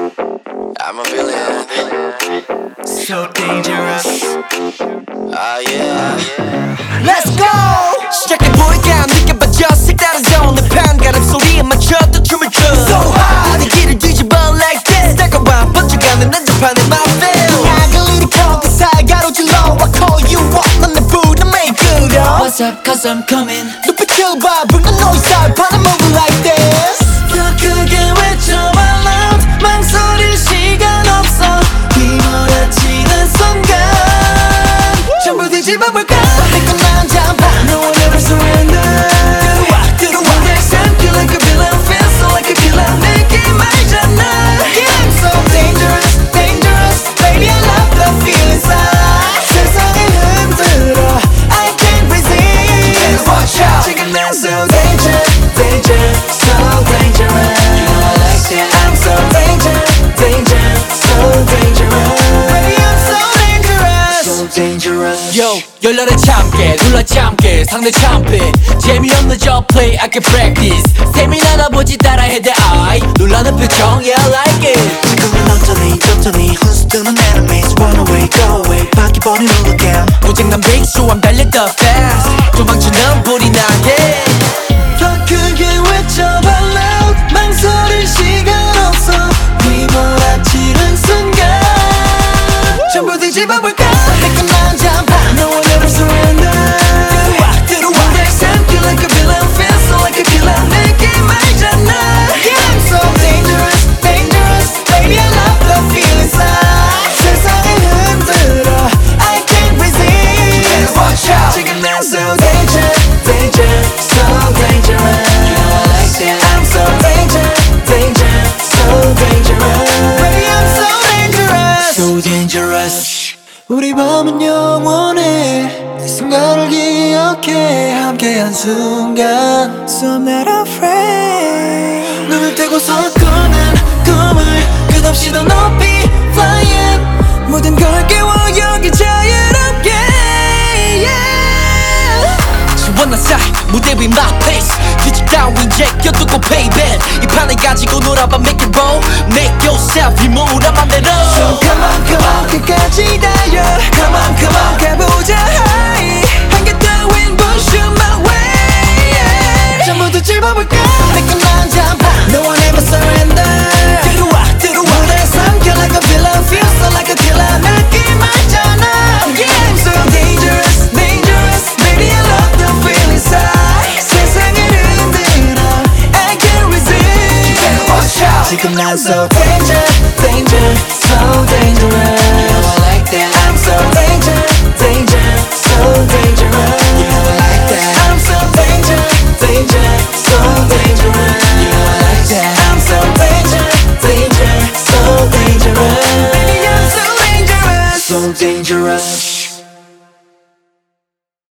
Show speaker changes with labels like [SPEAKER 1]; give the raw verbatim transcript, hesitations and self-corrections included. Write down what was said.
[SPEAKER 1] I'm a villain.
[SPEAKER 2] So dangerous.
[SPEAKER 1] Ah yeah.
[SPEAKER 2] Let's go!
[SPEAKER 3] 시작해볼까 느껴봐줘 색다른 zone 내 판가름 소리에 맞춰 또 춤을 춰 So high 내 길을 뒤집어 like this 다가와 번쩍하는 난장판에 my feel 약을 일으켜 그 사이 가로질러 I call you up 난 내 부름 make good up
[SPEAKER 2] What's up cause I'm coming.
[SPEAKER 3] 눈빛을 봐 불난 너의 살판을 move like this
[SPEAKER 2] 더 크게 외쳐봐 loud. 망설일 시간 없어. 휘몰아치는 순간 전부 뒤집어볼까.
[SPEAKER 3] 내건 난장판
[SPEAKER 2] No one ever surrender.
[SPEAKER 3] 들어와 들어와
[SPEAKER 2] Next time feel like a villain. Feel so like a killer. 느낌 알잖아.
[SPEAKER 3] I'm so dangerous dangerous baby I love the feel inside 세상을 흔들어 I can't resist watch out
[SPEAKER 2] 지금 난 so danger, danger, so dangerous. You know I like that.
[SPEAKER 3] I'm so
[SPEAKER 2] danger, danger, so dangerous.
[SPEAKER 3] baby I'm so dangerous
[SPEAKER 2] So dangerous.
[SPEAKER 3] Yo, 열렬한 참깨, 눌러 참깨, 상대 참패 재미없는 저 play, I can practice 셈이 나눠보지 따라해 대 I 놀라는 표정, yeah I like it
[SPEAKER 2] 지금은 어쩌니 저쩌니 혼수뜨는 enemies. Run away, go away. 바퀴벌이 누르게.
[SPEAKER 3] 고장난 빅쇼, I'm 달려 the fast 도망치는 불이 나게
[SPEAKER 2] 더 크게 외쳐봐 loud. 망설일 시간 없어. 휘몰아치는 순간 전부 뒤집어볼까.
[SPEAKER 3] 내건 난장판
[SPEAKER 2] No one ever surrender.
[SPEAKER 3] 들어와 들어와
[SPEAKER 2] Next time feel like a villain. Feel so like a killer. 느낌 알잖아.
[SPEAKER 3] I'm so dangerous, dangerous baby I love the feel inside 세상을 흔들어 I can't resist watch out
[SPEAKER 2] 지금 난 so danger, danger, so dangerous. You know I like that. I'm so danger, danger, so dangerous.
[SPEAKER 3] baby I'm so dangerous
[SPEAKER 2] So dangerous. 우리 밤은 영원해. 이 순간을 기억해. 함께한 순간. So I'm not afraid. 눈을 떼고서 꾸는 꿈을 끝없이 더 높이 flying. 모든 걸 깨워 여기 자유롭게. Yeah.
[SPEAKER 3] 시원한 사이 무대 위 my place 규칙 따윈 제껴두고 payback 이 판을 가지고 놀아봐 make it roll make yourself 이모라 맘대로
[SPEAKER 2] So come on, come on, 끝까지 달려. Come on, come on, 가보자 high. 한개 따윈 push you my way. Yeah. 전부 뒤집어볼까.
[SPEAKER 3] 내건 난장판
[SPEAKER 2] No one ever surrender.
[SPEAKER 3] 들어와 들어와
[SPEAKER 2] 무대 삼켜 like a villain. Feel so like a killer. 느낌 알잖아. Yeah, I'm so dangerous, dangerous. Baby, I love the feel inside. 세상을 흔들어. I can't resist.
[SPEAKER 3] watch out
[SPEAKER 2] 지금 난 so danger, danger, so dangerous. You know I like that. I'm so danger, danger, so dangerous. You know I like that. I'm so danger, danger, so dangerous. You know I like that. I'm so danger, danger, so dangerous.
[SPEAKER 3] baby I'm so dangerous
[SPEAKER 2] So dangerous.